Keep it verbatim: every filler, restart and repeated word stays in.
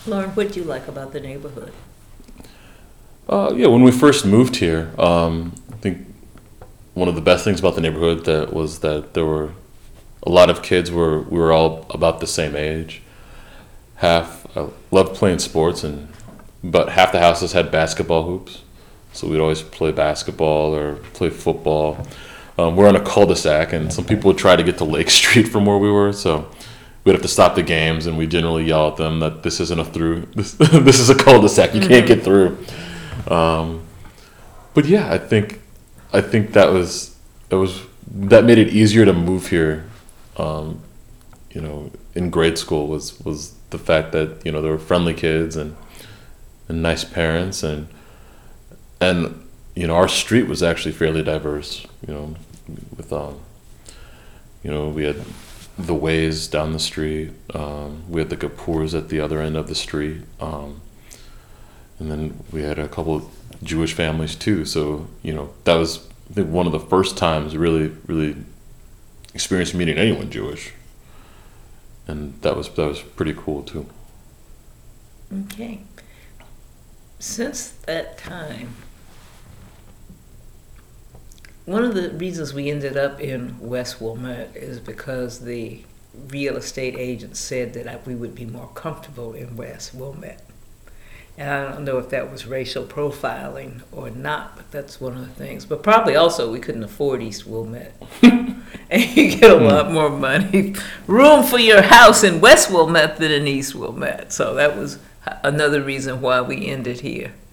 Lauren, what do you like about the neighborhood? Uh, yeah, when we first moved here, um, I think one of the best things about the neighborhood that was that there were a lot of kids were we were all about the same age. Half I loved playing sports, and but half the houses had basketball hoops, so we'd always play basketball or play football. Um, we're on a cul-de-sac, and some people would try to get to Lake Street from where we were, so we'd have to stop the games, and we generally yell at them that this isn't a through, this, this is a cul-de-sac, you can't get through. Um, but yeah, I think I think that was that was that made it easier to move here. Um, you know, in grade school was was the fact that you know there were friendly kids and and nice parents and and you know our street was actually fairly diverse. You know, with um, you know we had the Ways down the street, um, we had the Kapoors at the other end of the street. Um, And then we had a couple of Jewish families too. So, you know, that was I think one of the first times really, really experienced meeting anyone Jewish. And that was that was pretty cool too. Okay. Since that time, one of the reasons we ended up in West Wilmette is because the real estate agent said that we would be more comfortable in West Wilmette. And I don't know if that was racial profiling or not, but that's one of the things. But probably also we couldn't afford East Wilmette. And you get a lot more money, room for your house in West Wilmette than in East Wilmette. So that was another reason why we ended here.